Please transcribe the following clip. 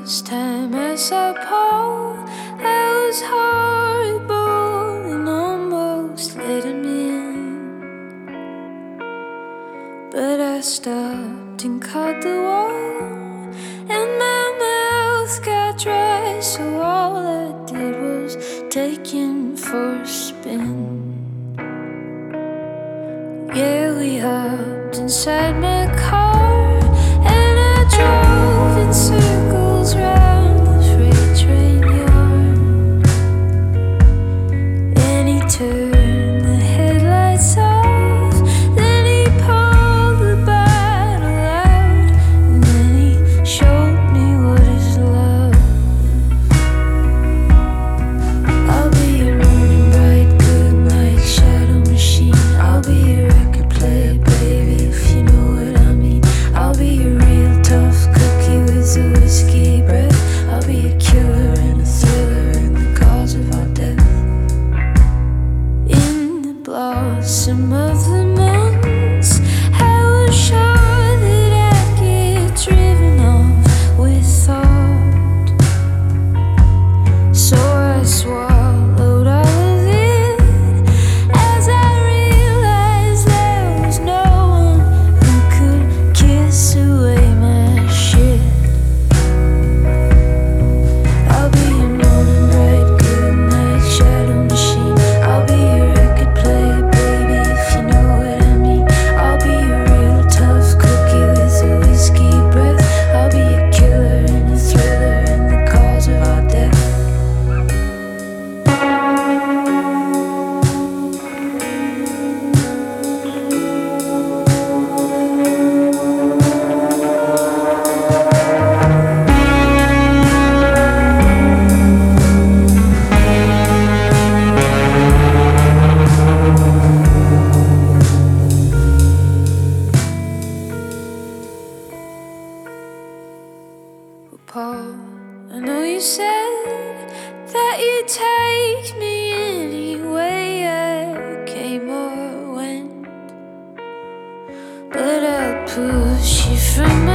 last time I saw Paul, I was horrible and almost let him in. But I stopped and caught the wall, and my mouth got dry, so all I did was take him for a spin. Yeah, we hopped inside my car, and I drove in circles round the freight train yard. And he turned the headlights off, then he pulled the bottle out, and then he showed me what is love. I'll be your running bright, good night shadow machine. I'll be your record player, baby, if you know what I mean. I'll be a real tough cookie with a whiskey breath. I'll be a killer and a thriller and the cause of our death. In the blossom of the months, I was sure that I'd get driven off with thought. So I swallowed all of it as I realized there was no one who could kiss away my shit. I'll be your morning bright, good night shadow machine. I'll be your record player, baby, if you know what I mean. I'll be a real tough cookie with a whiskey breath. I'll be a killer and a thriller and the cause of our death. Paul, I know you said that you'd take me any way I came or went, but I'll push you from my